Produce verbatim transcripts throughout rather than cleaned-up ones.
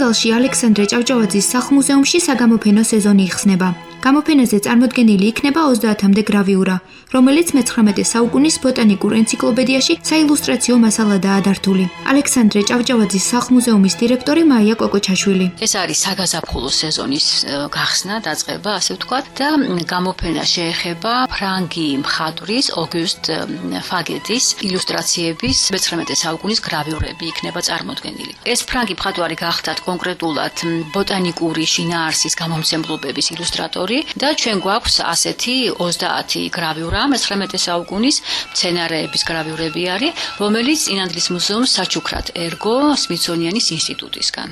ნაკრძალში ალექსანდრე ჭავჭავაძის სახლ-მუზეუმში საგამოფენო სეზონი იხსნება. გამოფენაზე წარმოდგენილი იქნება ოცდაათამდე გრავიურა, რომელიც მეცხრამეტე საუკუნის ბოტანიკურ ენციკლოპედიაში საილუსტრაციო მასალადაა დართული. ალექსანდრე ჭავჭავაძის სახლ-მუზეუმის დირექტორი მაია კოკოჩაშვილი. ეს არის საგაზაფხულო სეზონის გახსნა, დაწყება, ასე ვთქვათ, და გამოფენა შეეხება ფრანგი მხატვრის ოგიუსტ ფაგეტის ილუსტრაციების მეცხრამეტე საუკუნის გრავიურები იქნება წარმოდგენილი. ეს ფრანგი მხატვარი გახდათ კონკრეტულად ბოტანიკური შინაარსის გამომცემლობების ილუსტრატორი და ჩვენ გვაქვს ასეთი ოცდაათი გრავიურა მეცხრამეტე საუკუნის მცენარეების გრავიურები არის, რომელიც წინანდლის მუზეუმს საჩუქრად ერგო სმითსონიანის ინსტიტუტისგან.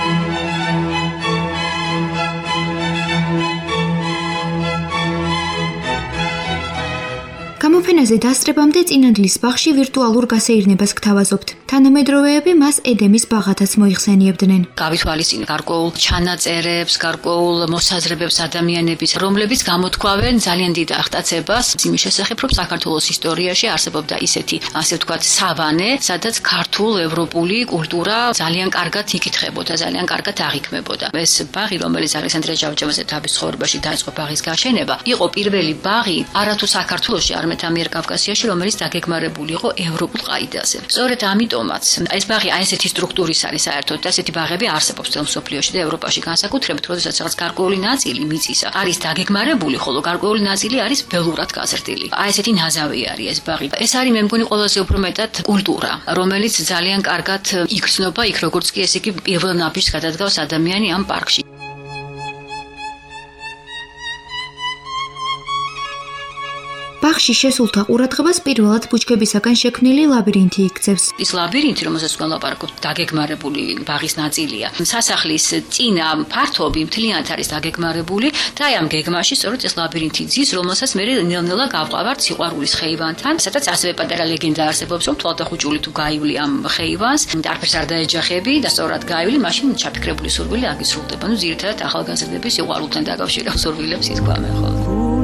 გამოფენაზე დასწრებამდე წინანდლის ბაღში ვირტუალურ გასეირნებას გთავაზობთ. თანამედროვეები მას ედემის ბაღათაც მოიხსენიებდნენ. გავითვალისწინეთ გარკვეულ ჩანაწერებს, გარკვეულ მოსაზრებებს ადამიანების, რომლებიც გამოთქვავენ ძალიან დიდ აღტაცებას იმის შესახებ, რომ საქართველოს ისტორიაში არსებობდა ისეთი, ასე ვთქვათ, სავანე, სადაც ქართულ ევროპული კულტურა ძალიან კარგად იკითხებოდა, ძალიან კარგად აღიქმებოდა. ეს ბაღი, რომელიც ალექსანდრე ჭავჭავაძე თავის ცხოვრებაში დაიწყო ბაღის გაშენება, იყო პირველი ბაღი არათუ საქართველოში, არამედ ამიერკავკასიაში, რომელიც დაგეგმარებული იყო ევროპულ ყაიდაზე. სწორედ ამიტომაც ეს ბაღი აი ესეთი სტრუქტურის არის საერთოდ და ესეთი ბაღები არსებობს მთელ მსოფლიოში და ევროპაში განსაკუთრებით, როდესაც რაღაც გარკვეული ნაწილი მიწისა არის დაგეგმარებული, ხოლო გარკვეული ნაწილი არის ველურად გაზრდილი. აი ესეთი ნაზავი არის ეს ბაღი. ეს არის მე მგონი ყველაზე უფრო მეტად კულტურა, რომელიც ძალიან კარგად იგრძნობა იქ, როგორც კი ეს იგი პირველ ნაბიჯს გადადგავს ადამიანი ამ პარკში. ბაღში შესულთა ყურადღებას პირველად ბუჩქებისაგან შექმნილი ლაბირინთი იქცევს. ის ლაბირინთი, რომელსაც ვლაპარაკობთ, დაგეგმარებული ბაღის ნაწილია. სასახლის წინა ფართობი მთლიანად არის დაგეგმარებული და აი ამ გეგმაში სწორედ ეს ლაბირინთი ძის, რომელსაც მე ნელ-ნელა გავყავართ სიყვარულის ხეივანთან, სადაც ასევე პატარა ლეგენდა არსებობს, რომ თვალდახუჭული თუ გაივლი ამ ხეივანს, არაფერს არ დაეჯახები და სწორად გაივლი, მაშინ ჩაფიქრებული სურვილი აგისრულდება. ნუ ძირითადად ახალგაზრდების სიყვარულთან დაკავშირებულ სურვილებს ითქვამენ ხოლმე.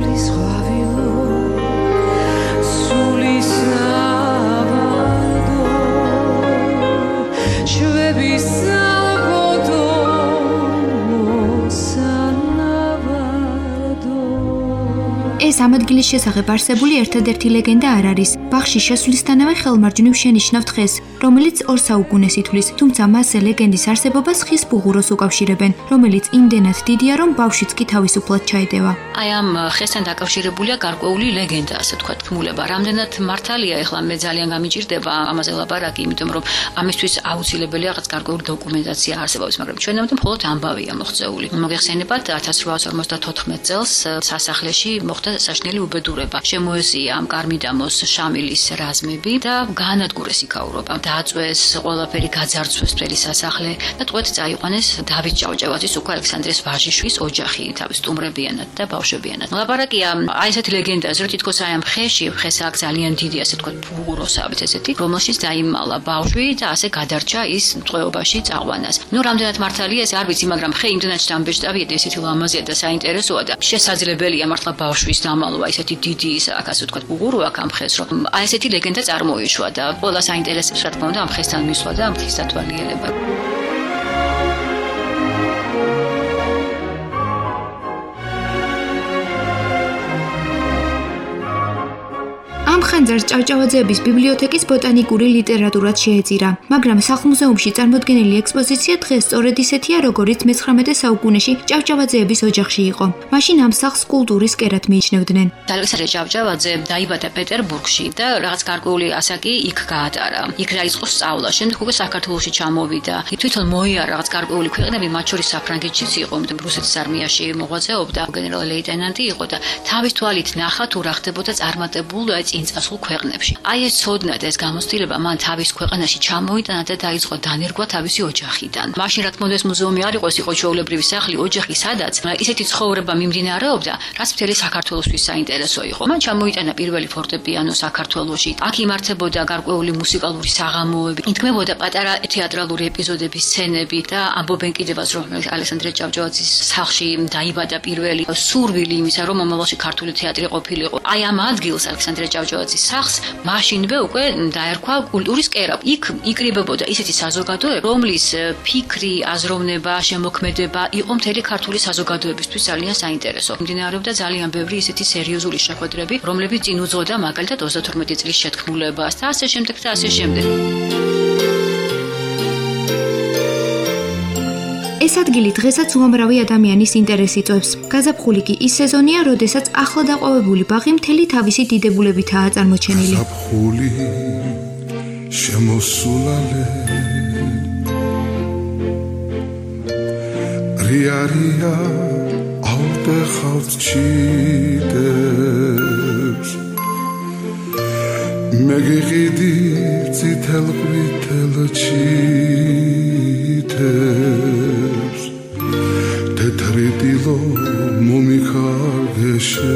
ეს ამ ადგილის შესახებ არსებული ერთადერთი ლეგენდა არ არის. ბაღში შესვლისთანავე ხელმარჯვნივ შენიშნავ დღეს, რომელიც ორ საუკუნეს ითვლის, თუმცა მასზე ლეგენდის არსებობას ხის ბუღუროს უკავშირებენ, რომელიც იმდენად დიდია, რომ ბავშვიც კი თავისუფლად ჩაედევა. აი ამ ხესთან დაკავშირებულია გარკვეული ლეგენდა, ასე ვთქვათ, თქმულება. რამდენად მართალია, ეხლა მე ძალიან გამიჭირდება ამაზე ლაპარაკი, იმიტომ რომ ამისთვის აუცილებელია რაღაც გარკვეული დოკუმენტაცია არსებობს, მაგრამ ჩვენამდე მხოლოდ ამბავია მოღწეული. მოგეხსენებათ ათას რვაას ორმოცდათოთხმეტ წელს სასახლეში მოხდა საშნელი უბედურება. შემოესია ამ კარ-მიდამოს შამილის რაზმები და გაანადგურეს იქაურობა. დააწვეს ყველაფერი, გაძარცვეს მთელი სასახლე და ტყვედ წაიყვანეს დავით ჭავჭავაძის უკვე ალექსანდრეს ვაჟიშვილის ოჯახი, თავის სტუმრებიანად და ბავშვებიანად. ლაპარაკია აი ესეთი ლეგენდაზე, რომ თითქოს აი ამ ხეში, ხეს აქ ძალიან დიდი, ასე ვთქვათ, ბუღუროსავით ესეთი, რომელშიც დაიმალა ბავშვი და ასე გადარჩა ის ტყვეობაში წაყვანას. ნუ რამდენად მართალია ეს არ ვიცი, მაგრამ ხე იმდენად შთამბეჭდავია და ესეთი ლამაზია და საინტერესოა და შესაძლებელია მართლა ბავშვის დამალვა ისეთი დიდი ის აქ, ასე ვთქვათ, ბუღურო აქ ამ ხეს, რომ აი ესეთი ლეგენდა წარმოიშვა და ყველა საინტერესებს რა თქმა უნდა ამ ხესთან მისვლა და ამ ხის დათვალიერება. ამ ხანძარს ჭავჭავაძეების ბიბლიოთეკის ბოტანიკური ლიტერატურაც შეეწირა, მაგრამ სახლ-მუზეუმში წარმოდგენილი ექსპოზიცია დღეს სწორედ ისეთია, როგორიც მეცხრამეტე საუკუნეში ჭავჭავაძეების ოჯახში იყო. მაშინ ამ სახლს კულტურის კერად მიიჩნევდნენ. ალექსანდრე ჭავჭავაძე დაიბადა პეტერბურგში და რაღაც გარკვეული ასაკი იქ გაატარა. იქ დაიწყო სწავლა, შემდეგ უკვე საქართველოში ჩამოვიდა. თვითონ მოიარა რაღაც გარკვეული ქვეყნები, მათ შორის საფრანგეთშიც იყო, მაგრამ რუსეთის არმიაში მოღვაწეობდა, გენერალ-ლეიტენანტი იყო და თავის თვალით ნახა თუ რა ხდებოდა წარმატებულ წინწასულ ქვეყნებში. აი ეს ცოდნა და ეს გამოცდილება მან თავის ქვეყანაში ჩამოიტანა და დაიწყო დანერგვა თავისი ოჯახიდან. მაშინ რა თქმა უნდა ეს მუზეუმი არ იყო, ეს იყო ჩვეულებრივი სახლი, ოჯახი, სადაც ისეთი ცხოვრება მიმდინარეობდა, რაც მთელი საქართველოსთვის საინტერესო იყო. მან ჩამოიტანა პირველი ფორტეპიანო საქართველოში. აქ იმართებოდა გარკვეული მუსიკალური საღამოები, ითქმებოდა პატარა თეატრალური ეპიზოდების სცენები და ამბობენ კიდევაც, რომ ალექსანდრე ჭავჭავაძის სახლში დაიბადა პირველი სურვილი იმისა, რომ მომავალში ქართული თეატრი ყოფილიყო. აი ამ ადგილს ალექსანდრე ჭავჭავაძე ჭავჭავაძის სახლს მაშინვე უკვე დაერქვა კულტურის კერა. იქ იკრიბებოდა ისეთი საზოგადოება, რომლის ფიქრი, აზროვნება, შემოქმედება იყო მთელი ქართული საზოგადოებისთვის ძალიან საინტერესო. მიმდინარეობდა ძალიან ბევრი ისეთი სერიოზული შეხვედრები, რომლებიც წინ უძღოდა მაგალითად ოცდათორმეტი წლის შეთქმულებას და ასე შემდეგ და ასე შემდეგ. ეს ადგილი დღესაც უამრავი ადამიანის ინტერესს იწვევს. გაზაფხული კი ის სეზონია, როდესაც ახლა დაყვავებული ბაღი მთელი თავისი დიდებულებითაა წარმოჩენილი. გაზაფხული შემოსულალე რიარია ალტეხავთ ჩიტებს მეგიყიდი წითელ ყვითელ ჩიტებს თეთრი დილო მომიხარგეშე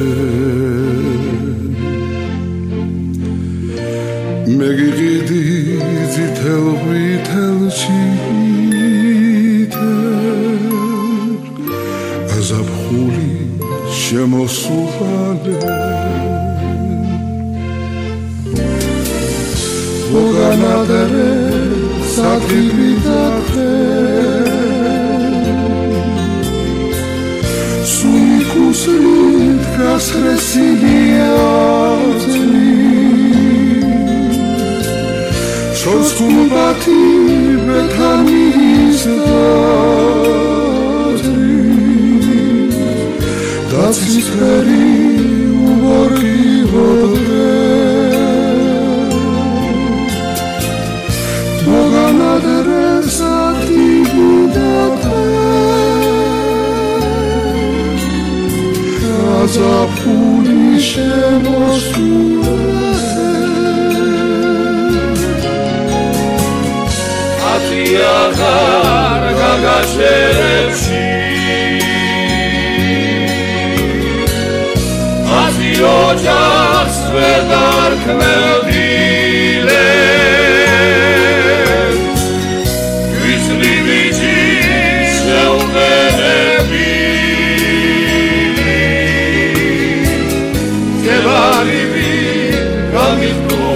მეგიყიდი წითელ ყვითელ ჩიტებს გაზაფხული შემოსულალე Boganadere satrividate Suicus litras resiliatri Soscumbati betamis datri Dacis peri umori vodre Boganadere satrividate Gazafxuli შემოსულალე ათი აღარ გაგაჩერებში ათი ოჯახს ვერ დარქმევდილე Che va di